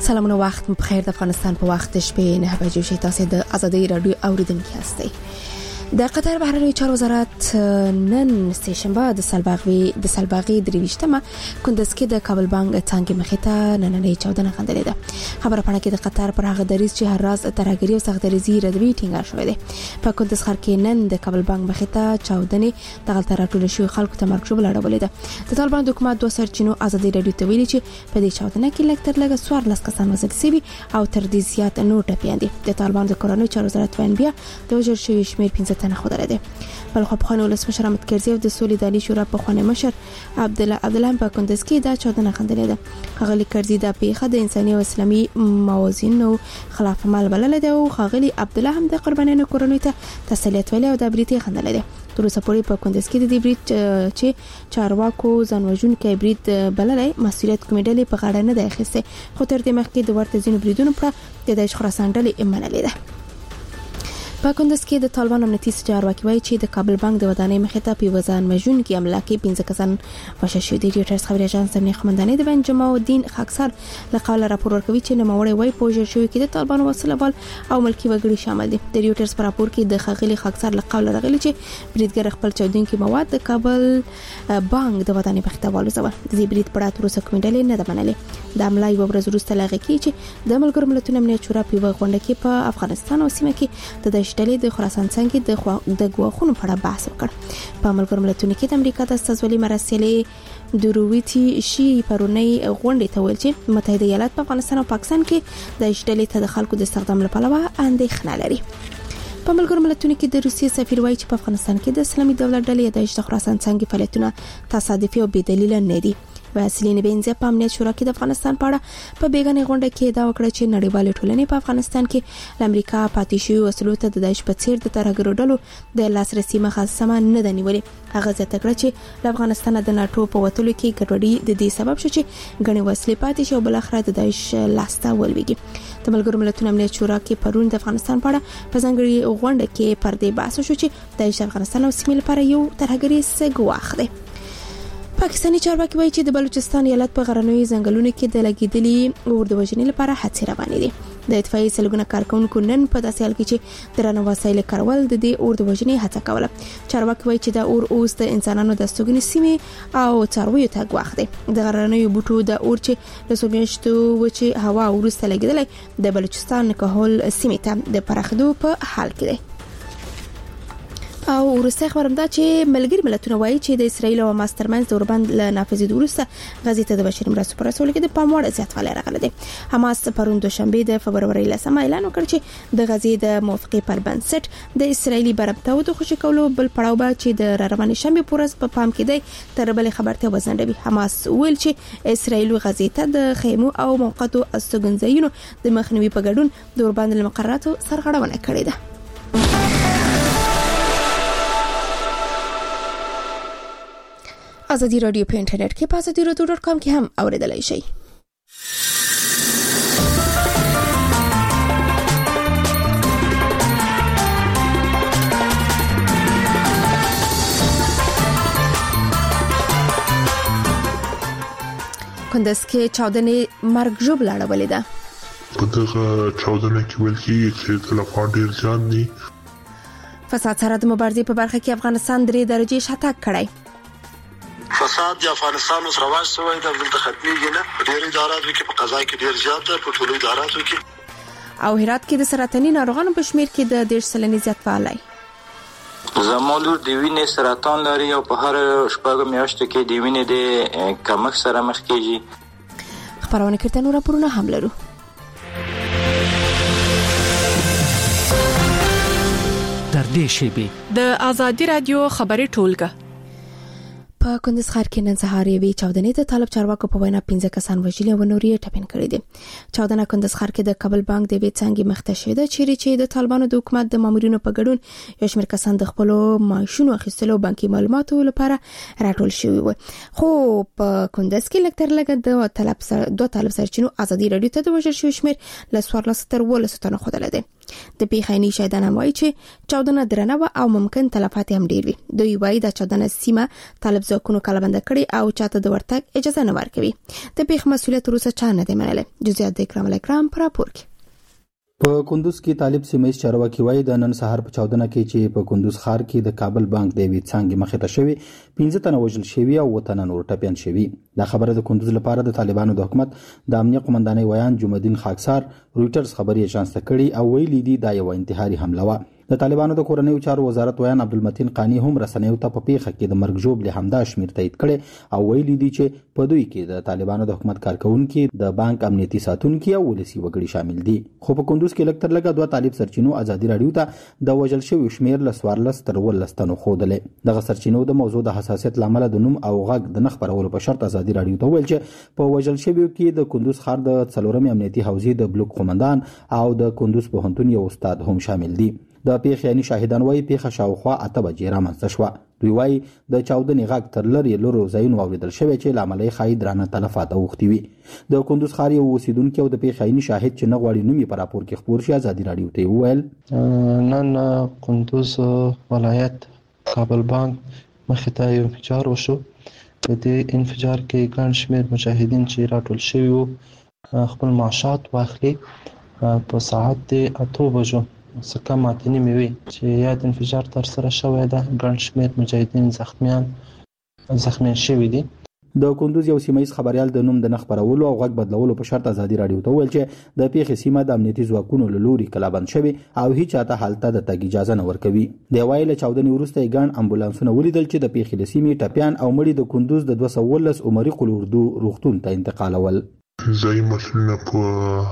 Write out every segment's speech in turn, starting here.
سلامونه وخت مو بخیر. د افغانستان په وخت شپې 9 بجې شي. تاسو د ازادي رادیو اوریدونکو یاستئ. د قطر بهرنی چارو وزارت نن سهشنبه د سلباغي درويشتمه کندز کې د کابل بانک څنګه مخته نننې چاودنه خندلې ده. خبره پړه کې د قطر پر هغه دریځ چې هر راز ترهګری او سختدریزي ردوي ټینګار شوې ده. په کندز ښار کې نن د کابل بانک مخته چاودنه دغه راټول شوی خلکو ته مرګ شوبل اړولې ده. د طالبان حکومت دوه سرچینو ازادي رادیو ته ویلي چې په دې چاودنه کې لکتر لګ 14 کسان وژل شوي او تر دې زیات نور ټپيان دي. د طالبان د کورونو چارو وزارت وین بیا د وژل شوی شمیر 15 تنه خبره ده. بل خو په خانو ولسمشر احمد کرزي او د سولې دالي شورا په خانه مشر عبدالله په کندز کې دا چاودنه خندلې ده. خغلی کرزي د پیښه د انساني او اسلامي موازینو خلاف عمل بلل ده او خغلی عبدالله هم د قربانیانو کورونو ته تسلیت ویلي او د بریټي خندلې ده. تر اوسه پورې په کندز کې د بریټ چې چارواکو ځانوژن کې بریټ بللې مسؤلیت کومې ډلې په غاړه نه ده اخیسته، خو تر دې مخکې د ورته ځینو بریدونو پر د داعش خراسان ډلې منلې ده. په کندز کې د طالبان امنیتي چارواکي وایي چې د کابل بانک د ودانۍ مخې ته په وزن مجون کې حمله کې 15 کسان وژل شوي دي. ریوټرز خبري اژانس د خمندانې د بن جماع الدین خاکسار له قوله راپور ورکوي چې نوموړی وایي پوجر شوی کې د طالبان وسله بال او ملکی وګړي شامل دي. د ریوټرز پر راپور کې د خغلی خاکسار له قوله راغلي چې بریدګر خپل چودونکو مواد د کابل بانک د ودانۍ مخې ته والوزول. د بریډ په اړه تر اوسه کومې ډلې نه ده منلې. د حمله یو ورځ وروسته لغې کې چې د ملګرو ملتونو امنیت شورا په غونډه کې په افغانستان او سیمه کې د دشتلې د خراسان څنګه د غواخونو په اړه بحث وکړ. په ملګرو ملتونو کې د امریکا د استازولي مراسلې درويتي شي پرونی غونډه ته ویل چې متحده ایالات په افغانستان او پاکستان کې د دشتلې ته د خلکو د استخدام لپاره اندېښنه لري. په ملګرو ملتونو کې د روسیې سفیر وایي چې په افغانستان کې د اسلامي دولت ډلې د خراسان څنګه فعالیتونه تصادفي او بې دلیل نه دي. واسلین بنزه په امنیت شورا کې د افغانستان په اړه په بیګانې غونډه کې دا وکړه چې نړیوال ټولنې په افغانستان کې د امریکا پاتې شوی وسلو ته د داعش په څیر د ترهګرو ډلو د لاسرسي مخه سم نه ده نیولې. هغه ځکه کړ چې د افغانستان د ناتو په وټولو کې ګډوډي د دې سبب شو چې غني وسلې پاتې شو بل اخر د داعش لاسته ولويږي. د ملګرو ملتونو امنیت شورا کې پرون د افغانستان په اړه په ځانګړي غونډه کې پر دې بحث شو چې داعش افغانستان او سیمې لپاره یو ترهګري سګواخ دی. پاکستاني چارواکي وایي چې د بلوچستان ایالت په غرنیو ځنګلونو کې د لګیدلي اور د وژنې لپاره هڅې روانې دي. د اطفائیې سلګونه کارکونکو نن په داسې حال کې چې درنه وسایل کارول د دې اور د وژنې هڅه کوله. چارواکي وایي چې دا اور اوس د انسانانو د استوګنې سیمې او څارویو ته ګواښ دی. د غرنیو بوټو د اور چې د سومیشتو وچې هوا ورسته لګیدلې د بلوچستان کهول سیمې ته د پراخدو په حال کې دی. او ورسته خبرم دا چې ملګری ملتونه وایي چې د اسرایل او حماس ترمنځ د اوربند له نافذېدو وروسته غزې ته د بشري مرستو پر رسولو کې د پاموړ زیاتوالی راغلی دی. حماس پرون دوشنبه د فبروري 10 اعلان وکړ چې د غزې د موافقې پر بنسټ د اسرایلی برابرتاو د خوشی کولو بل پړاو به چې د روانې شنبه پورز په پام کې دی تر بل خبرته وزندوي. حماس ویل چې اسرایل غزې ته د خیمو او موقتو استوګنځایونو د مخنیوي په ګډون د اوربند له مقرراتو سرغړونه کړې ده. ازادي رادیو په انټرنیټ کې په azadiradio.com کې هم اوریدلای شئ. کندز کې چاودنې مرګ ژوبل اړولې ده. په دغه چاودنه کې ویل کېږي چې تلفات ډیر ځان دي. فساد سره د مبارزې په برخه کې افغانستان 3 درجه شاتګ کړی. فساد د افغانستان اوس رواج شوی د دلته ختميږي نه. ډېر اداراتو کې په قضا کې ډېر زیات په ټولو اداراتو کې او هرات کې د سرطاني ناروغانو په شمیر کې د 1.5 زیات فعالای. زموږ د وینې سرطان لري او په هر شپږ میاشتو کې د وینې د کمښت سره مخ کیږي. خبرونه کړه نور راپورونه هم لرو. در دې شیبه د ازادي رادیو خبري ټولګه په کندز ښار کې نن سهار یوې چاودنې د طالب چارواکو په وینا 15 کسان وژل او نورې ټپین کړي دي. چاودنه کندز ښار کې د کابل بانک د وې څنګه مخته شوه چې د طالبانو د حکومت د مامورینو په ګډون یو شمېر کسان د خپل معاشونو اخیستلو بانکي معلوماتو لپاره راټول شوی و. خو په کندز کې لکتر لګد د طالب سرچینو ازادي رادیو ته د وژل شوی شمېر ل 14 تر 15 تنه خوده ده. د پیښینی شاهدان وایي چې چاودنه درنه و او ممکن تلفات هم ډیر وي. دوی وایي د چاودنه سیمه طالب ځواکونو کلبند کړي او چاته د ورتګ اجازه نه ورکوي. د پیښ مسؤلیت روسه چا نه دی منلی. جزئیات د اکرام پر راپور کې. په کندوز کې طالب سیمه چارواکي وایي د نن سهار په چاودنه کې چې په کندوز ښار کې د کابل بانک د وی څنګه مخه ته شوی 15 تنه وژل شوی او وطن نور ټپيان شوی. دا خبره د کندوز لپاره د طالبانو د حکومت د امنیت قومندانۍ ویان جمعالدین خاکسار رويټرز خبري اژانس ته کړي او ویلي دي دا یو انتحاري حمله و. د طالبانو د کورنیو چارو وزارت ویان عبدالمتین قانی هم رسنیو ته په پیښه کې د مرګ جوړ له همدا شمیر تایید کړي او ویلي دي چې په دوی کې د طالبانو د حکومت کارکونکو د بانک امنیتي ساتونکو او ولسی وګړي شامل دي. خو په کندوز کې لکتر لګا دوه طالب سرچینو ازادي رادیو ته د وژل شوی شمیر ل 14 تر 15 تنو خودلې. دغه سرچینو د موضوع د حساسیت لامل د نوم او غږ د نخبرولو په شرط ازادي رادیو ته ویل چې په وژل شوی کې د کندوز ښار د څلورمې امنیتي حوزې د بلوک قومندان او د کندوز پوهنتون یو استاد هم شامل دي. د پیښې شاهدان وایي پیښه شاوخوا 8 بجې رامنځته شوه. دوی وایي د چاودنې غږ تر لري لورو ځایونو اوریدل شوی چې لامل یې ښایي درانه تلفات اوښتي وي. د کندوز ښار یو اوسیدونکو د پیښې شاهد چې نه غواړي نومي په راپور کې خبر شي ازادي رادیو ته وویل نن کندوز ولایت کابل بانک مخې ته یو انفجار وشو. په دې انفجار کې ګڼ شمېر مجاهدین چې راټول شوي وو خپل معاشات واخلي. په ساعت 8 بجو څخه ماته نیمه وی چې یاد انفجار تر سره شوی ده. ګڼ شمېر مجاهدین زخمیان شوي دي. د کندوز یو سیمایي خبريال د نوم د نخبرولو او غږ بدلولو په شرط ازادي رادیو ته ویل چې د پیښې سیمه د امنیتي ځواکونو له لوري کلابند شوی او هیڅ چاته حالت د تګ اجازه نه ورکوي. د وایله چاودنې وروسته ګڼ امبولانسونه ولیدل چې د پیښې سیمې ټپيان او مړي د کندوز د 219 عمري قلوردو روغتون ته انتقالول. ځای مسؤلین په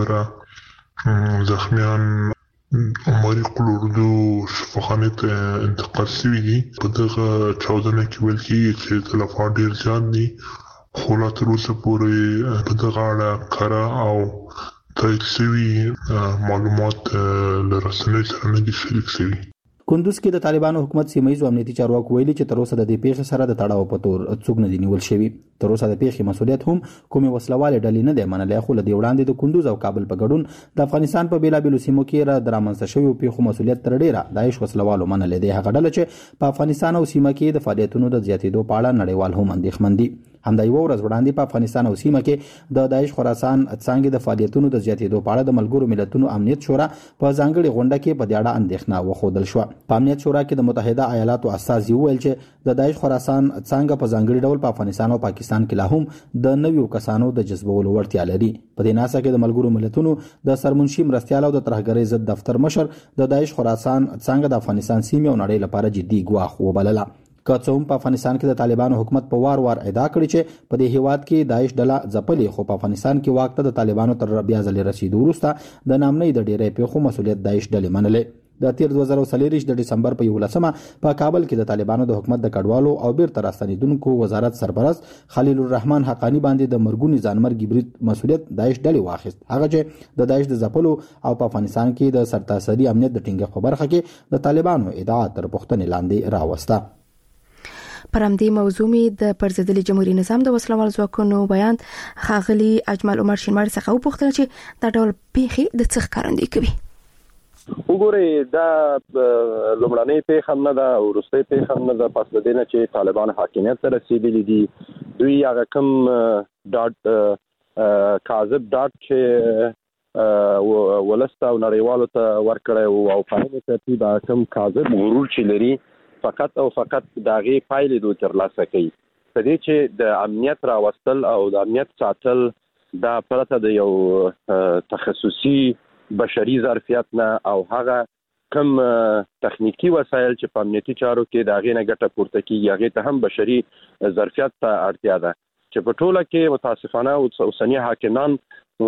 خبره زخمیان عمري قلوردو شفاخانه ته انتقال شوي دي. په دغه چاودنه کې ویل کېږي چې تلفات ډېر زیات دي خو لا تر اوسه پورې په دغه اړه کره او تایید شوي معلومات له رسنیو سره نه دي شریک شوي. کندوز کې د طالبانو حکومت سیمایي امنیتي چارواکو ویلي چې تر اوسه د دې پیښې سره د تړاو په تور څوک نه دی نیول شوی. تر اوسه د پیښې مسؤلیت هم کومې وسلواله ډلې نه دی منلې. خو له دې وړاندې د کندوز او کابل په ګډون د افغانستان په بیلابېلو سیمو کې را درامنځته شوی پیښو مسؤلیت تر ډیره داعش وسلوالو منلې دی. هغه ډله چې په افغانستان او سیمه کې د فعالیتونو د زیاتېدو په اړه نړیوال هم اندېښمن دي. همدا یو ورځ وړاندې په افغانستان او سیمه کې د داعش خراسان څنګه د فعالیتونو د زیاتېدو په اړه د ملګرو ملتونو امنیت شورا په ځانګړي غونډه کې په دې اړه اندېښنه وښودل شو. په امنیت شورا کې د متحده ایالاتو استازي وویل چې د داعش خراسان څنګه په ځانګړي ډول په افغانستان او پاکستان کې لا هم د نویو کسانو د جذبولو وړتیا لري. په دې ناسه کې د ملګرو ملتونو د سرمنشي مرستيال او د ترهګرۍ ضد دفتر مشر د داعش خراسان څنګه د افغانستان سیمې او نړۍ لپاره جدي ګواښ وبلله. که څه هم په افغانستان کې د طالبانو حکومت په وار ادعا کړې چې په دې هیواد کې داعش ډله ځپلې خو په افغانستان کې واک ته د طالبانو تر بیا ځلې رسیدو وروسته د نامنۍ د ډېرې پیښو مسؤلیت داعش ډلې منلې. د تیر 2023 د دسمبر په 11 په کابل کې د طالبانو د حکومت د کډوالو او بیرته راستنیدونکو وزارت سرپرست خلیل الرحمن حقانی باندې د مرګونی ځانمرګي برید مسؤلیت داعش ډلې واخیست. هغه چې د داعش د ځپلو او په افغانستان کې د سرتاسري امنیت د ټینګښت په برخه کې د طالبانو ادعا تر پوښتنې لاندې راوسته. پر همدې موضوع می د پرزیدلی جمهوریت نظام د وسلوال ځواکونو بیان خاغلی اجمل عمر شینواری څخه وپوښتل چې دا ډول پیښې د څه ښکارندویي کوي. وګورئ دا لومړنۍ پیښه هم نه ده او وروستۍ پیښه هم نه ده. پس له دې نه چې طالبان حاکمیت ته رسېدلي دي دوی هغه کوم کاذب ډاډ چې ولسته او نړیوالو ته ورکړی او په هغې ترتیب هغه کوم کاذب غرور چې لري فقط او فقط داغه پایلې دوی ترلاسه کوي. په دې چې د امنیت راوستل او د امنیت ساتل دا پرته د یو تخصصي بشري ظرفیت نه او هغه کم تخنیکی وسایل چې په امنیتي چارو کې داغه نه ګټه پورته کیږي هغه ته هم بشري ظرفیت ته اړتیا ده چې په ټوله کې متاسفانه اوسنی حاکمان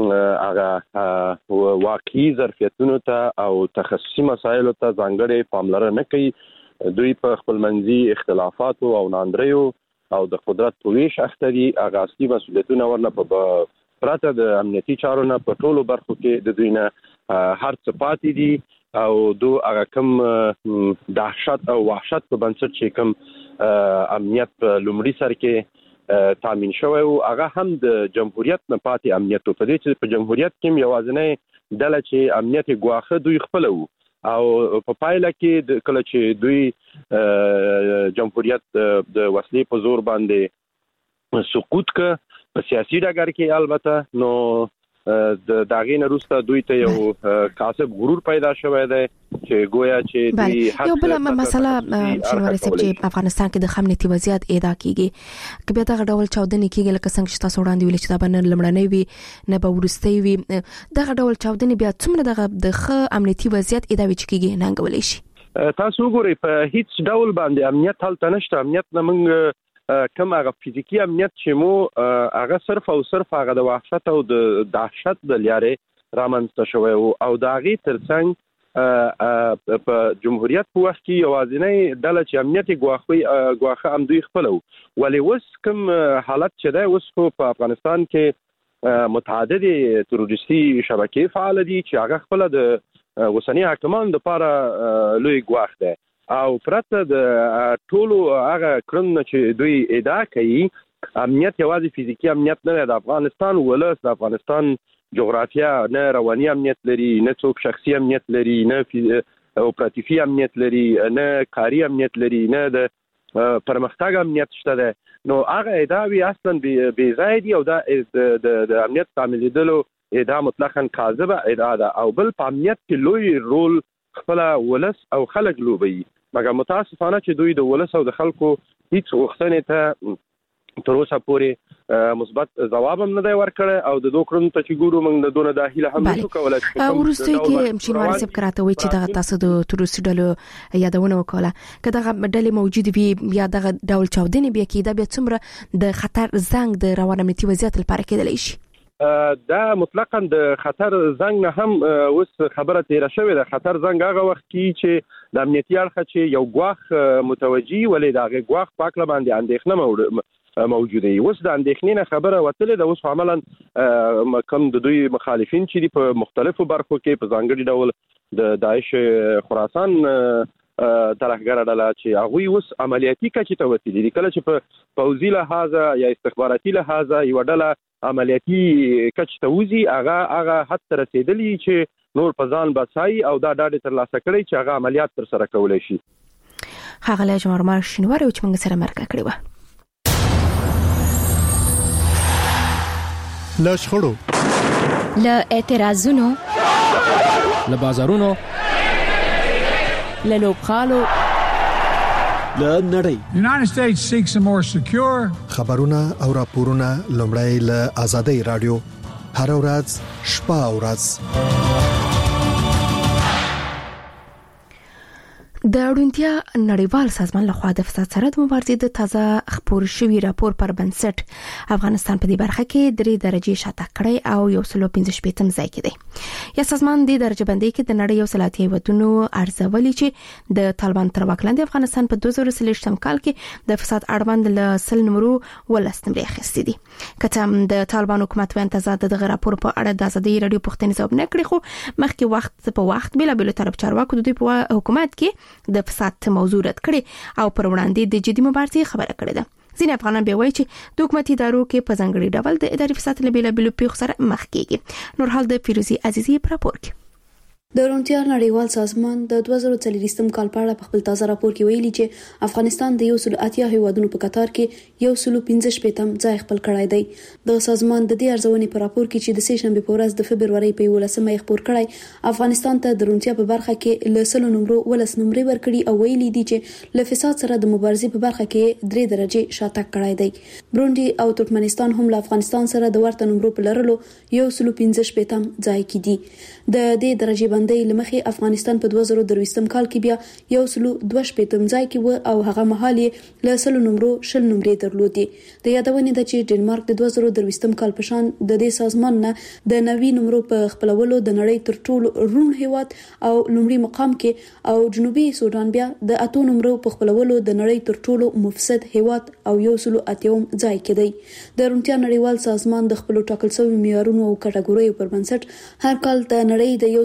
هغه واقعي ظرفیتونو ته او تخصصي مسایلو ته ځانګړې پاملرنه نه کوي. دوی په خپل منځي اختلافاتو او ناندریو او د قدرت په ویش اختري هغه اصلي مسؤلیتونه ورنه په پرته د امنیتي چارو نه په ټولو برخو کې د دوی نه هر څه پاتې دي او دو هغه کوم دهشت او وحشت په بنسټ چې کوم امنیت په لومړي سر کې تامین شوی او هغه هم د جمهوریت نه پاتې امنیت په دې چې په جمهوریت کې یوازینی ډله چې امنیت ګواښه دوی خپل وو او په پایله کې کله چې دوی جمهوریت د وسلې په زور باندې سقوط ک په سیاسي ډګر کې البته نو د داغې نه وروسته دوی ته یو کاسب غرور پیدا شوی دی چې گویا چې دوی یو بل مسله شنواری صاحب چې افغانستان کې د خامنیتي وضعیت ادعا کیږي که بیا دغه ډول چاودنې کیږي لکه څنګه چې تاسو وړاندې ویل چې دا به لمړنۍ وي نه به وروستۍ وي دغه ډول چاودنې بیا څومره د ښه امنیتي وضعیت ادعا کیږي ننګولی شي تاسو وګورئ په هیڅ ډول باندې امنیت هلته نشته امنیت نه موږ کوم هغه فزیکی امنیت چې مو هغه صرف او صرف هغه د وحشت او د دهشت د لارې رامنځته شوی او د هغې ترڅنګ په جمهوریت په وخت کې یوازینۍ ډله چې امنیت ګواښه همدوی خپل وو ولې اوس کوم حالت چې دی اوس خو په افغانستان کې متعددې تروریستي شبکې فعال دي چې هغه خپل د اوسني حاکمانو لپاره لوی ګواښ دی او پرته د ټولو هغه کړنو چې دوی ادعا کوي امنیت یوازې فزیکی امنیت نه د افغانستان ولس د افغانستان جغرافیا نه رواني امنیت لري نه څوک شخصي امنیت لري نه اپراتیفي امنیت لري نه کاري امنیت لري نه د پرمختګ امنیت شته ده نو هغه ادعاوی اصلا بې ځای دي او دا د امنیت تعمیدلو ادعا مطلقاً کاذبه ادعا ده او بل په امنیت کې لوی رول خپل ولس او خلک لوبي مګر متاسفانه چې دوی د ولس او د خلکو هیڅ غوښتنې ته تر اوسه پورې مثبت ځواب هم نه دی ورکړی او د دوه کړنو ته چې ګورو موږ د دونه د هیله هم نشو کولی وروسته کې شینواري صاحب کراته وایي چې دغه تاسو د تروریستي ډلو یادونه وکړه که دغه ډلې موجود وي یا دغه ډول چاودنې بیا کېده بیا څومره د خطر زنګ د روان امنیتي وضعیت لپاره کېدلی شي دا مطلقاً د خطر زنګ نه هم اوس خبره تیره شوې ده خطر زنګ هغه وخت کې چې د امنیتي اړخه چې یو ګواښ متوجي ولې د هغې ګواښ په هکله باندې اندېښنه موجوده وي اوس د اندېښنې نه خبره وتلې ده اوس عملاً کوم د دوی مخالفین چې دي په مختلفو برخو کې په ځانګړي ډول د داعش خراسان ترهګره ډله چې هغوی اوس عملیاتي کچې ته وتلي دي کله چې په پوځي لحاظه یا استخباراتي لحاظه یوه ډله عملیاتي کچې ته وځي هغه حد ته رسېدلي چې نور په ځان بسایي او دا ډاډ ترلاسه کړی چې هغه عملیات ترسره کولی شي ښاغلی جمعرمار شینواری چې موږ سره مرکه کړې وه له شخړو له اعتراضونو له بازارونو له لوبغالو له نړۍ United States seeks a more secure خبرونه او راپورونه لومړی له آزادۍ رادیو هر ورځ شپه او ورځ د اړونتیا نړیوال سازمان لخوا د فساد سره د مبارزې د تازه خپور شوی راپور پر بنسټ افغانستان په دې برخه کې 3 درجه شاته کړی او 115 ځای کې دی یا سازمان د درجه بندۍ کې د نړۍ یو سلاتي ودونو ارزولي چې د طالبان تر واک لاندې افغانستان په 2023 کال کې د فساد اړوند له سل نمرو ولس نمرې اخیستې دي کته د طالبان حکومت وین تزاد دغه راپور په اړه د آزادۍ رادیو پوښتنې ځواب نه کړی خو مخکې وخت په وخت بل طرف چارواکو د دوی په حکومت کې د فساد موضوع رد کړي او پر وړاندې د جدي مبارزې خبره کړې ده ځینې افغانان به وایي چې د حکومتي ادارو کې په ځانګړي ډول د اداري فساد له بیلابیلو پیښو سره مخ کیږي نور حال د فیروزي عزیزي په راپور کې د اورونټیا نړیوال سازمان د 2023 کال په اړه په خپل تازه راپور کې ویلي چې افغانستان د 180 هیوادونو په قطار کې 115 ځای خپل کړای دی د سازمان د دې ارزونې په راپور کې چې د سه شنبه په ورځ د فبرवरी په 18مه خبر کړای افغانستان ته د اورونټیا په برخه کې له سلو نمرو ولس نمرې ورکړي او ویلي دي چې له فساد سره د مبارزې په برخه کې 3 درجه شاته کړای دی برونډي او ترکمنستان هم له افغانستان سره د ورته نمرو په لرلو 115 ځای کې دي د دې درجه بندۍ لمخې افغانستان په 2023 کال کې بیا 122 ځای کې و او هغه مهال یې له سلو نمرو شل نمرې درلودې د یادونې د چې ډنمارک د 2023 کال په شان د دې سازمان نه د 90 نمرو په خپلولو د نړۍ تر ټولو روڼ هیواد او لومړي مقام کې او جنوبي سودان بیا د 8 نمرو په خپلولو د نړۍ تر ټولو مفسد هیواد او 180 ځای کې دی د اورونټیا نړیوال سازمان د خپل ټاکل شوی معیارونو او کټګوریو پر بنسټ هر کال د نړۍ د 180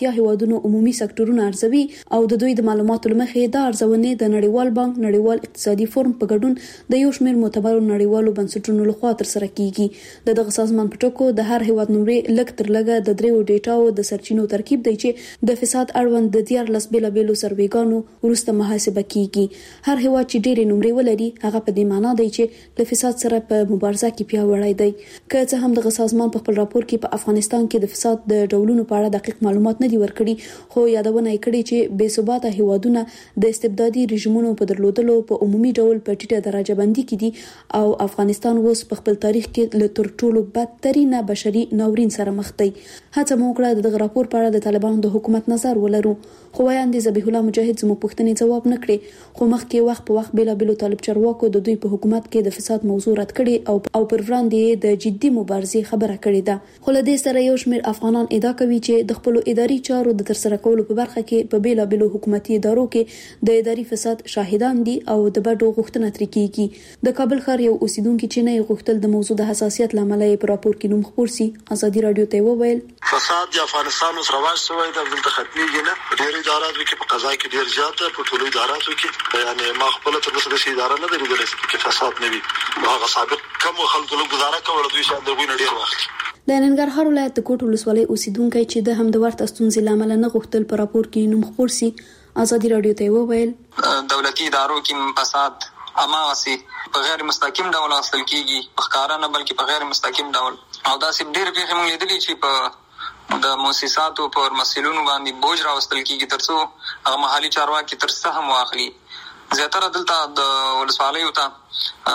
اتیا هیوادونو عمومي سکتورونه ارزوي او د دوی د معلوماتو لمخې د ارزونې د نړیوال بانک نړیوال اقتصادي فورم په ګډون د یو شمېر معتبرو نړیوالو بنسټونو لخوا ترسره کیږي. دغه سازمان په ټکو د هر هیواد نمرې لږ تر لږه د دریو ډیټاو د سرچینو ترکیب دی چې د فساد اړوند د 14 بیلابیلو سروېګانو وروسته محاسبه کیږي. هر هیواد چې ډېرې نمرې ولري هغه په دې معنی دی چې له فساد سره په مبارزه کې پیاوړی دی. که څه هم دغه سازمان په خپل راپور کې په افغانستان کې د فساد د ډولونو په اړه دقیق معلومات نه دي ورکړي، خو یادونه یې کړې چې بې ثباته هیوادونه د استبدادي رژیمونو په درلودلو په عمومي ډول په ټیټه درجه بندي کې دي او افغانستان اوس په خپل تاریخ کې له تر ټولو بدترینه بشري ناورین سره مخ دی. هڅه مو وکړه دغه راپور په اړه د طالبانو د حکومت نظر ولرو، خو وایاندې ذبیح الله مجاهد زموږ پوښتنې ځواب نه کړې، خو مخکې وخت په وخت بیلابیلو طالب چارواکو د دوی په حکومت کې د فساد موضوع رد کړي او پر وړاندې د جدي مبارزې خبره کړې ده. خو له دې سره یو شمېر افغانان ادعا کوي چې د خپل اداري چارو د ترسره کولو په برخه کې په بیلابیلو حکومتي ادارو کې د اداري فساد شاهدان دي او د بډو غوښتنه ترې کیږي. د کابل ښار یو اوسیدونکو چې نه غوښتل د موضوع د حساسیت لامل یې په راپور کې نوم خپور سي ازادي رادیو ته وویل فساد د افغانستان اوس رواج شوی د دلته ختميږي نه. ډېر ادارات کې په قضا کې ډېر زیات په ټولو اداراتو کې یعنی ما خپل تر اوسه د شي اداره نه درېدل چې فساد نه وي. هغه سابق کوم خلکو له گزاره کول دوی شاند دوی ډېر وخت د ننګرهار ولایت د کوټ ولسوالۍ اوسیدونکو چې د هم د ورته ستونزې لامل نه غوښتل په راپور کې نوم خپور سي ازادي رادیو ته وویل دولتي ادارو کې فساد اماوسي په غیر مستقیم ډول حاصل کیږي، په ښکارا نه بلکې په غیر مستقیم ډول. او دا سیم ډېر پیښې موږ لیدلې چې په د مؤسساتو پر مسؤلینو باندې بوج راوستل کیږي ترڅو هغه محلي چارواکي تر څه هم واخلي. زیاتره دلته د ولسوالیو ته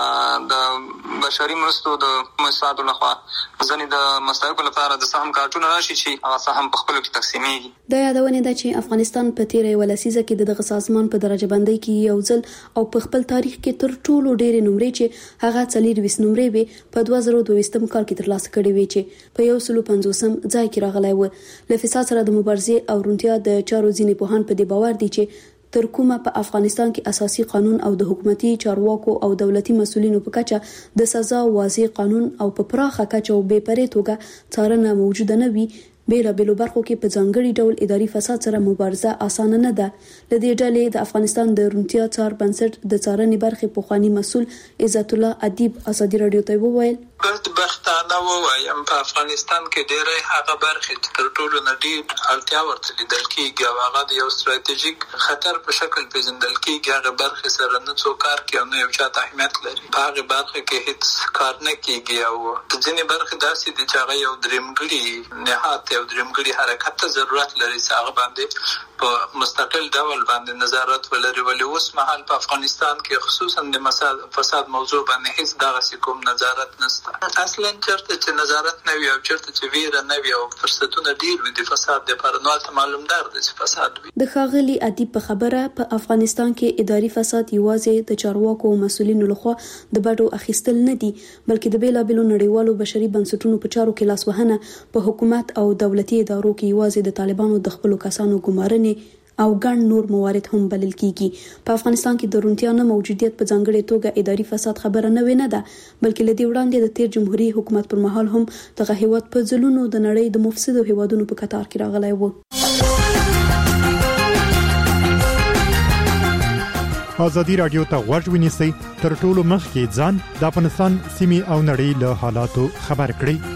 د بشري مرستو د مؤسساتو لخوا ځنې د مستحقو لپاره د سهم کارتونه راشي چې هغه سهم په خپلو کې تقسیمیږي. د یادونې ده چې افغانستان په تیره یوه لسیزه کې دغه سازمان په درجه بندۍ کې یو ځل او په خپل تاریخ کې تر ټولو ډېرې نمرې چې هغه 24 نمرې وي په 2022 کال کې ترلاسه کړې وي چې په 150 ځای کې راغلی و. له فساد سره د مبارزې او روڼتیا د چارو ځینې پوهان په دې باور دي چې تر کومه په افغانستان کې اساسي قانون او د حکومتي چارواکو او دولتي مسؤلینو په کچه د سزا واضح قانون او په پراخه کچه او بې پرې توګه څارنه موجوده نه وي، بیلابیلو برخو کې په ځانګړي ډول اداري فساد سره مبارزه اسانه نه ده. له دې ډلې د افغانستان د روڼتیا څار بنسټ د څارنې برخې پخوانی مسؤل عزت الله ادیب ازادي رادیو ته وویل بدبختانه ووایم په افغانستان کې ډېرې هغه برخې چې تر ټولو نه ډېر اړتیا ورته لیدل کېږي او هغه د یو ستراتیژیک خطر په شکل پیژندل کېږي، هغه برخې سره نه څوک کار کوي او نه یو چا ته اهمیت لري. په هغې برخه کې هېڅ کار نه کېږي او ځینې برخې داسې دي چې هغه یو درېمګړي نهاد یو درېمګړي حرکت ته ضرورت لري چې هغه باندې په مستقل ډول باندې نظارت ولري. ولې اوس مهال په افغانستان کې خصوصا د فساد موضوع باندې هیڅ دغسې کوم نظارت نشته. اصلا چېرته چې نظارت نه وي او چېرته چې ویره نه وي او فرصتونه ډېر وي د فساد دپاره، نو هلته معلومدار دی چې فساد وي. د ښاغلي ادیب په خبره په افغانستان کې اداري فساد یوازې د چارواکو او مسؤلینو لخوا د بډو اخیستل نه دي، بلکې د بیلابیلو نړیوالو بشري بنسټونو په چارو کې لاسوهنه، په حکومت او دولتي ادارو کې یوازې د طالبانو د خپلو کسانو ګمارنې او ګڼ نور موارد هم بلل کیږي. په افغانستان کې د روڼتیا نه موجودیت په ځانګړې توګه اداري فساد خبره نه ده، بلکې له دې وړاندې د تیر جمهوریت حکومت پر مهال هم دغه هیواد په ځلونو د نړۍ د مفسدو هیوادونو په کتار کې راغلی و. ازادي رادیو ته غوږ ونیسئ، تر ټولو مخکې ځان د افغانستان سیمې او نړۍ له حالاتو خبر کړئ.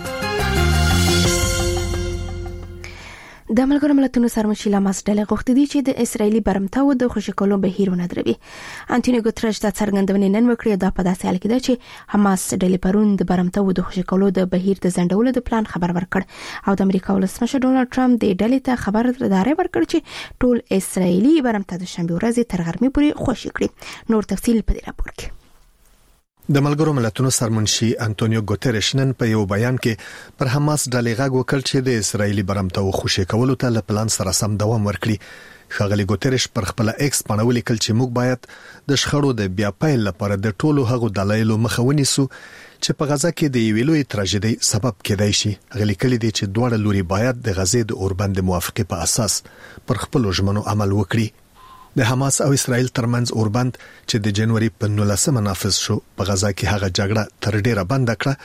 د ملګرو ملتونو سرمشي لامس ډله غوښتي دي چې د اسرایلی برمتاو د خوشکولو بهیر ونادروي. انټونیو ګوتریش د څرګندونې نن وکړې دا په داسې حال کې ده چې حماس ډلې پرون د برمتاو د خوشکولو د بهیر د ځنډولو د پلان خبر ورکړ او د امریکا ولسمشر ډونالد ټرمپ د ډلې ته خبرداری ورکړ چې ټول اسرایلی برمتا د شنبه ورځې تر غرمې پورې خوشی کړي. نور تفصیل په دې راپور کې. د ملګرو ملتونو سرمنشي انټونیو ګوتریش نن په یو بیان کې پر حماس ډلې غږ وکړ چې د اسرایلی برمتاو خوشی کولو ته له پلان سره سم دوام ورکړي. ښاغلي ګوتریش پر خپل ایکس باندې ولیکل چې موږ باید د شخړو د بیا پیل لپاره د ټولو هغو دلایلو مخه ونیسو چې په غزا کې د یوې لویې تراژیدي سبب کېدای شي. غلي کلی دي چې دواړه لوري باید د غزې د اوربند موافقه په اساس پر خپل ژمنو عمل وکړي. د حماس او اسرائیل ترمنځ اوربند چې د جنوري په 19 نافذ شو په غزا کې هغه جګړه تر ډیره بند کړه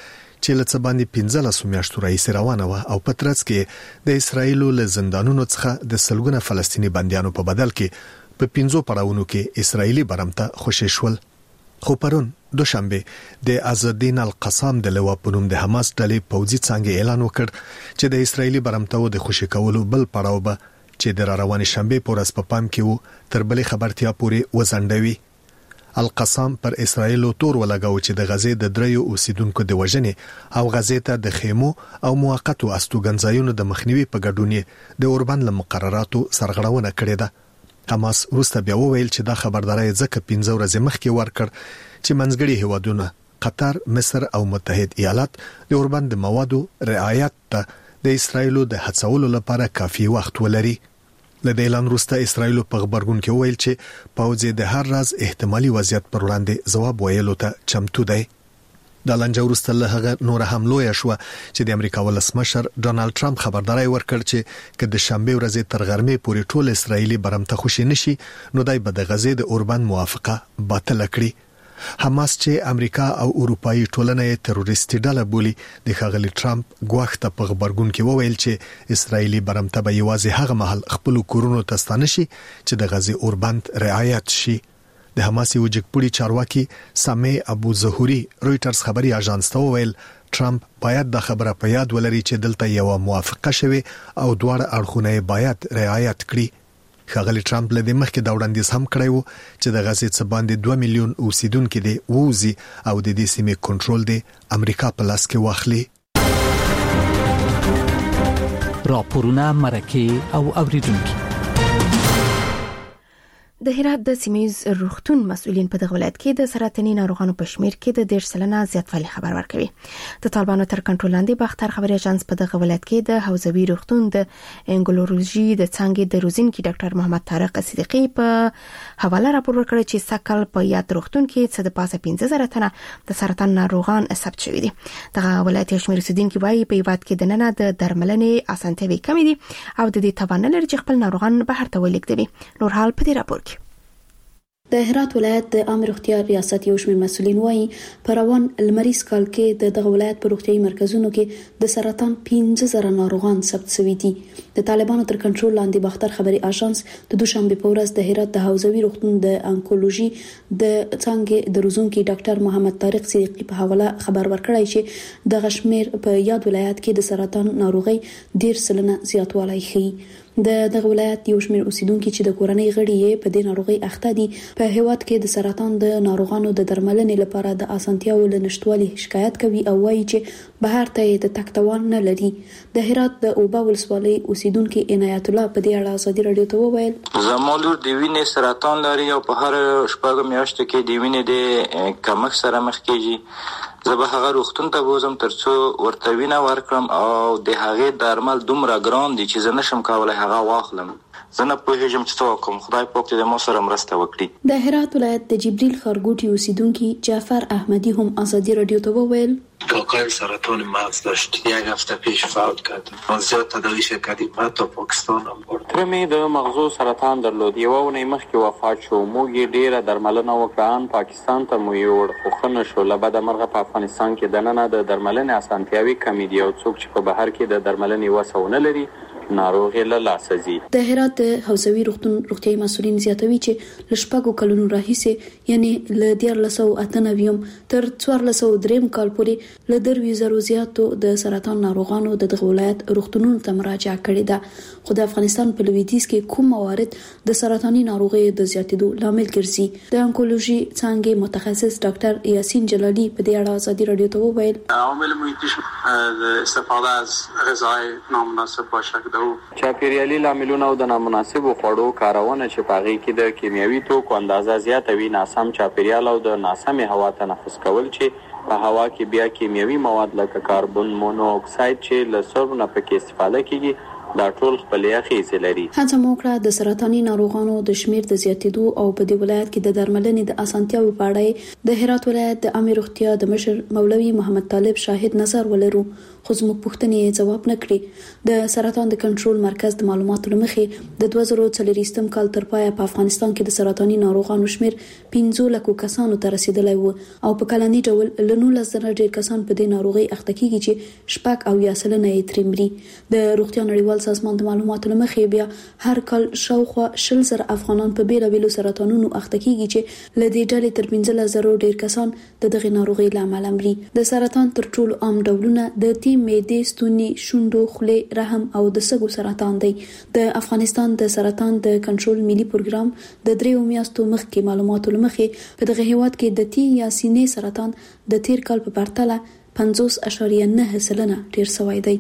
چې له څه باندې 15 میاشتو راهیسې روانه وه او په ترڅ کې د اسرایل له زندانونو څخه د سلګونه فلسطینی بنديانو په بدل کې په 15 پړاوونو کې اسرایلی برمته خوشی شول. خو پرون دوشنبه د عزالدین القسام د لوا په نوم د حماس ډلې پوځي څنګه اعلان وکړ چې د اسرایلی برمته د خوشی کولو بل پړاو به چې د روانې شنبه په ورځ په پام کې وو تر بلې خبرتیا پورې وزندوي. القسام پر اسرایل تور ولګاو چې د غزې د دریو اوسیدونکو د وژنې او غزې ته د خیمو او موقتو استوګنځایونو د مخنیوي په ګډون د اوربان له مقرراتو سرغړونه کړې ده. حماس وروسته بیا وویل چې دا خبرداري ځکه 15 ورځې مخکې ورکړ چې منځګړي هیوادونه قطر، مصر او متحد ایالات د اوربان د موادو رعایت ته د اسرایل د هڅولو لپاره کافي وخت ولري. له اعلان وروسته اسرایل په خبرګون کې ویل چې پوځ د هر راز احتمالي وضعیت پر وړاندې ځواب ویلو ته چمتو دی. د لنجه وروسته له هغه نور هم لوی شو چې د امریکا ولسمشر ډونالد ټرمپ خبرداري ورکړ چې که د شنبه ورځې تر غرمې پورې ټول اسرایلی برمته خوشی نشي نو دای به د غزې د اوربان موافقه باطل کړي. حماس چې امریکا او اروپאי ټولنه تروریستي ډله بولي د ښاغلي ټرمپ غوښته په خبرګون کې وویل چې اسرایلی برمته به یوازې هغه مهال خپل کورونو ته ستانه شي چې د غزې اوربند رعایت شي. د حماس یو جګپوړي چارواکي سامي ابو ظهوري رويټرز خبري اژانس ته وویل ټرمپ باید د خبره په یاد ولري چې دلته یو موافقه شوه او دواړه اړخونه باید رعایت کړي. ښاغلي ټرمپ له دې مخکې دا وړاندیز هم کړی و چې د غزې څخه باندې 2 میلیون اوسیدونکو دي ووزي او د دې سیمې کنټرول دی امریکا په لاس کې واخلي. راپورونه مرکه او اوریدونکو د هرات د سیمایز روغتون مسؤلین په دغه ولایت کې د سرطاني ناروغانو په شمیر کې د 10% زیاتوالی خبر ورکوي. د طالبانو تر کنټرول لاندې باختر خبري اژانس په دغه ولایت کې د حوزوي روغتون د انګلورولوژي د څنګه د روزینکي ډاکټر محمد طارق صدیقي په حواله راپور ورکړی چې سکل په یاد روغتون کې څه د پاسه 15000 تنه د سرطان ناروغان ثبت شوي دي. دغه ولایت شمیر اوسیدونکو وايي په یواد کې د نننه د درملنې اسانتیاوي کمی دي او د دې توان لري چې خپل ناروغان بهر ته ولېږدوي. نور حال په دې راپور کې د هرات ولایت د عامه روغتیا ریاست یو شمېر مسؤلین وایي په روان لمریز کال کې د دغه ولایت په روغتیايي مرکزونو کې د سرطان 15000 ناروغان ثبت شوي دي. د طالبانو تر کنټرول لاندې باختر خبري اژانس د دوشنبه په ورځ د هرات د حوزوي روغتون د انکولوژي د څنګه د روزونکي ډاکټر محمد طارق صدیقي په حواله خبر ورکړی چې د غشمیر په یاد ولایت کې د سرطان ناروغي 10% زیاتوالی ښیي. د دغه ولایت یو شمېر اوسیدونکو چې د کورنۍ غړي یې په دې ناروغي اخته دي په هیواد کې د سرطان د ناروغانو د درملنې لپاره د اسانتیاو له نشټوالي شکایت کوي او وایي چې بهر ته د تګ توان نه لري. د هرات د اوبا ولسوالۍ اوسیدونکو عنایت الله په دې اړه ازادي رادیو ته وویل زمولور د وینې سرطان لري او په هر شپږ میاشتو کې د وینې د کمښت سره مخ کیږي. زه به هغه روغتون ته بوزم ترڅو ورته وینه ورکړم او د هغې درمل دومره ګران دي چې زه نشم کولی هغه واخلم. زه نه پوهېږم چې څه وکړم. خدای پاک دې ما سره مرسته وکړي. د هرات ولایت د جبریل خارګوټي اوسیدونکو جعفر احمدی هم ازادي رادیو ته وویل کاکای سرطان مغز داشت. یک هفته پیش فوت کرد. زیاد تداویش کردیم حتی پاکستان هم برد. ترمه د مغزو سرطان درلود. یو ونې مخکې وفات شو. موږ یې ډیره درملنه وکړه. پاکستان ته مو یوړ خو ښه نه شو. له بده مرغه په افغانستان کې دننه د درملنې اسانتیاوي کمې دي او څوک چې په بهر کې د درملنې وسه ونه لري ناروغ له لاسه ځي. د هرات حوزوي روغتون روغتیايي مسؤلین زیاتوي چې لشپږو کلونو راهیسې یعنی له 1998 تر 1403 کال پورې له 2000 زیاتو د سرطان ناروغانو د دغه ولایت روغتونونو ته مراجعه کړې ده. خو د افغانستان په لویدیځ کې کوم موارد د سرطاني ناروغۍ د زیاتېدو لامل ګرځي. د انکولوژي څنګه متخصص ډاکټر یاسین جلالی په دې اړه ازادي رادیو ته وویل عوامل محیطي د استفاده از غذای نامناسب باشه چاپیریالي لاملونه او د نامناسبو خوړو کارونه چې په هغې کې د کیمیاوي توکو اندازه زیاته وي، ناسم چاپیریال او د ناسمې هوا تنفس کول چې په هوا کې بیا کیمیاوي مواد لکه کاربن مونو اکساید چې له سرو نه پکې استفاده کیږي دا ټول خپل اغیزې لري. هڅه موکړه د سرطاني ناروغانو د شمیر د زیاتېدو او په دې ولایت کې د درملنې د اسانتیاو په اړه د هرات ولایت د عامه روغتیا د مشر مولوي محمد طالب شاهد نظر ولرو، خو زموږ پوښتنې جواب نه کړي. د سرطان د کنټرول مرکز د معلوماتو لمخې د 2024 کال تر پایه په افغانستان کې د سرطاني ناروغانو شمیر 15 لکه کسانو ته رسیدلی و او په کلني ډول له 19,000 ډیر کسان په دې ناروغي اخته کیږي چې شپږ او یا سلنه یې ترې مري. د روغتیا نړیوال سازمان د معلوماتو لمخې بیا هر کال شاوخوا 20,000 افغانان په بیلابیلو سرطانونو اخته کیږي چې له دې ډلې تر 15,000 ډیر کسان د دغه ناروغي له امله مري. د سرطان تر ټولو عام ډولونه د معدې، ستوني، شونډو، خولې، رحم او د سږو سرطان دی. د افغانستان د سرطان د کنټرول ملي پروګرام د 3 میاشتو مخکې معلوماتو لمخې په دغه هیواد کې د تی یا سینې سرطان د تیر کال په پرتله 50.9% ډیر شوی دی.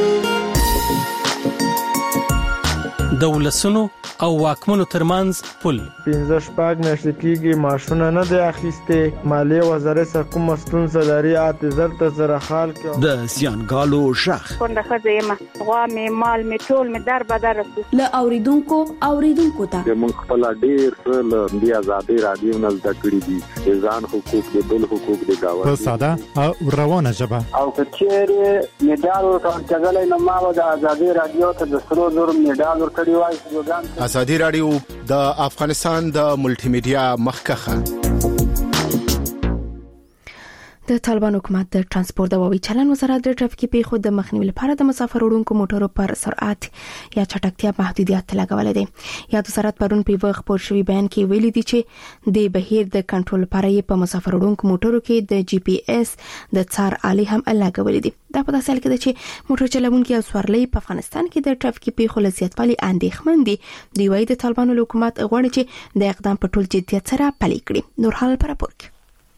د ولسونو او واکمنو ترمنځ پل 15 میاشتې کېږي ماشونه نه دی اخیسته. مالیه وزارت سره کوم ستونزه لري اعتذار ته سره حال کې د زیانګالو شخ څنګه خځه غوا می مال می ټول می در بدر له اوریدونکو ته موږ خپل ډیر څه د آزادۍ رادیو نه زده کړی دي، ځان حقوق د بل حقوق د گاوه په ساده او روانه ژبه او کچېره میډال ورکړل نو ما د آزادۍ رادیو ته د سرو زر میډال ورکړی وای. ازادي رادیو د افغانستان د ملټي میډیا مخکخه. د طالبان حکومت د ترانسپورت او هوایي چلند وزارت د ټرافیکي پیښو د مخنیوي لپاره د مسافر وړونکو موټرو پر سرعت یا چټکتیا محدودیت لګولې دي. یا وزارت پرون په وخت خبر شوی بیان کې ویلي دي چې د بهیر د کنټرول لپاره یې په مسافر وړونکو موټرو کې د جی پی ایس د څار آلې هم لګولې دي. دا په داسې حال کې ده چې موټر چلوونکي او سوارلۍ په افغانستان کې د ټرافیکي پیښو له زیاتوالي اندېښمن دي. دی وايي د طالبانو حکومت غواړي چې د اقدام په ټول جدیت سره پلي کړي. نور حال پر راپور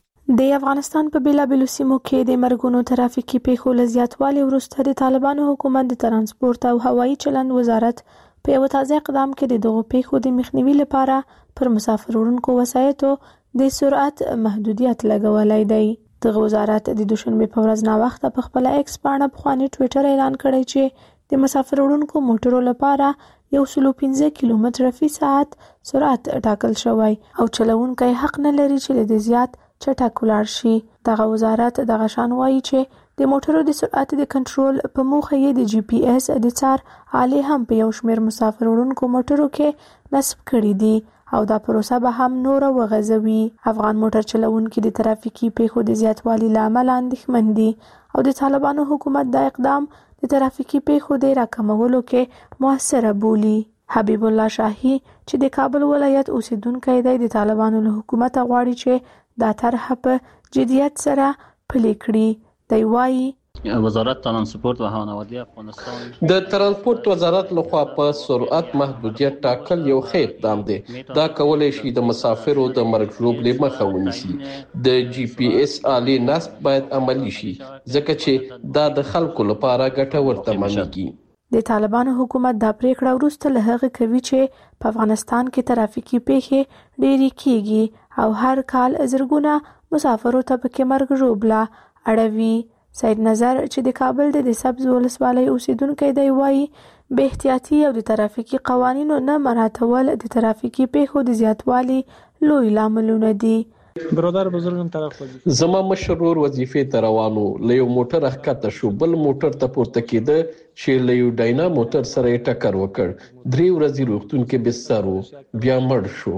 د افغانستان په بیلابیلو سیمو کې د مرګونو ترافیکي پیښو له زیاتوالي وروسته د طالبانو حکومت د ترانسپورت او هوایي چلند وزارت په یو تازه اقدام کې د دغو پیښو د مخنیوي لپاره پر مسافر وړونکو وسایطو د سرعت محدودیت لګولای دی. دغه وزارت د دوشنبه په ورځ نا وخت په خپل ایکس باندې پخوانی ټوئیټر اعلان کړی چې د مسافر وړونکو موټرو لپاره 115 کیلومتر فی ساعت سرعت ټاکل شوی او چلوونکی حق نه لري چې د زیات چټک ولاړ شي. دغه وزارت دغه شان وایي چې د موټرو د سرعت د کنټرول په موخه یې د جی پی ایس د څار آلې هم په یو شمېر مسافر وړونکو موټرو کې نصب کړي دي او دا پروسه به هم نور وغځوي. افغان موټر چلوونکي د ترافیکي پیښو د زیاتوالي له امله اندېښمن دي او د طالبانو حکومت دا اقدام د ترافیکي پیښو د راکمولو کې موثر بولي. حبیب الله شاهی چې د کابل ولایت اوسیدونکی دی د طالبانو له حکومت غواړي چې دا طرح په جدیت سره پلي کړي. دی وايي وزارت ترانسپورت و هوایی افغانستان د ترانسپورت وزارت لخوا په سرعت محدودیت ټاکل یو ښه اقدام دی. دا کولای شي د مسافرو د مرګ ژوبلې مخه ونیسي. د جی پی ایس آلې نصب باید عملی شي ځکه چې دا د خلکو لپاره ګټور تمامېږي. د طالبانو حکومت دا پریکړه وروسته له هغه کوي چې په افغانستان کې ترافیکي پیښې ډېرې کیږي او هر کال زرګونه مسافرو ته پکې مرګ ژوبله اړوي. سید نظر چې د کابل د سبز ولسوالۍ اوسیدونکی دی وايي به احتیاطي او د ترافیکي قوانینو نه مراعاتول د ترافیکي پیښو د زیاتوالي لوی لاملونه دي. برادر بزرګم طرف وځي زما مشرور وظیفې ته روانو له یو موټر ښکته شو بل موټر ته پورته کېده چې له یو ډاینا موټر سره یې ټکر وکړ. 3 ورځې روغتون کې بستر و بیا مړ شو.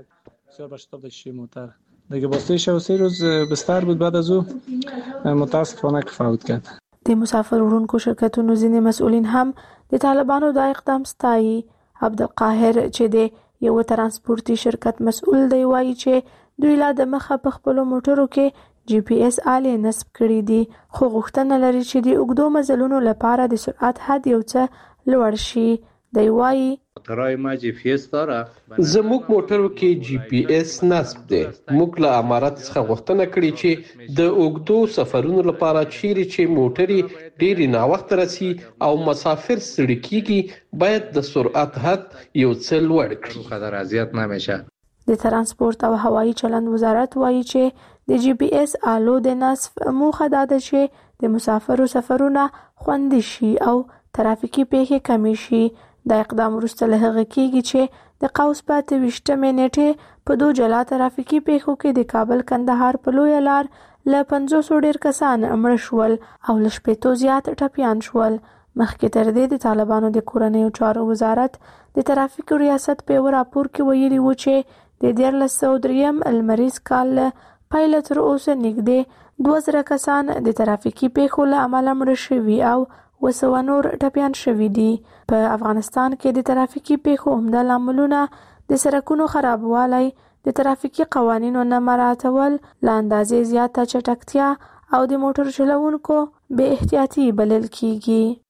دیگه باستش و 3 روز بستر بود بعد از او متاسفانه فوت کرد. د مسافر وړونکو شرکتونو ځینې مسؤلین هم د طالبانو دا اقدام ستایي. عبدالقاهر چې د یو ترانسپورتي شرکت مسؤل دی وايي چې دوی لا د مخه په خپل موټرو کې جی پی ایس آلې نصب کړي دي خو غوښتنه لري چې د اوږدو مزلونو لپاره د سرعت حد یو څه لوړ شي. دی وايي موټرای ما جی پی ایس داره زموږ موټرو کې جی پی ایس نصب دی. موږ له امارات څخه غوښتنه کړې چې د اوږدو سفرونو لپاره چیرې چې موټري ډېری ناوخته رسي او مسافر ستړي کیږي باید د سرعت حد یو څه لوړ کړي. خطر اذیت نمیشه. د ترانسپورت او هوایي چلند وزارت وايي چې د جی پی ایس آلو د نصب موخه دا ده چې د مسافرو سفرونه خوندي شي او ترافیکي پیښې کمې شي. دا اقدام وروسته له هغه کېږي چې د قوس په 28 نیټې په 2 جلا ترافیکي پیښو کې د کابل کندهار په لویه لار له 500 ډیر کسان مړه شول او له 60 زیات ټپیان شول. مخکې تر دې د طالبانو د کورنیو چارو وزارت د ترافیکو ریاست په یو راپور کې ویلي و چې د 1303 المریز کال له پیل تر اوسه نږدې 2000 کسان د ترافیکي پیښو له امله مړه شوي او 200 نور ټپیان شوي دي. په افغانستان کې د ترافیکي پیښو عمده لاملونه د سړکونو خرابوالی، د ترافیکي قوانینو نه مراعاتول، له اندازې زیاته چټکتیا او د موټر چلوونکو بې احتیاطي بلل کیږي.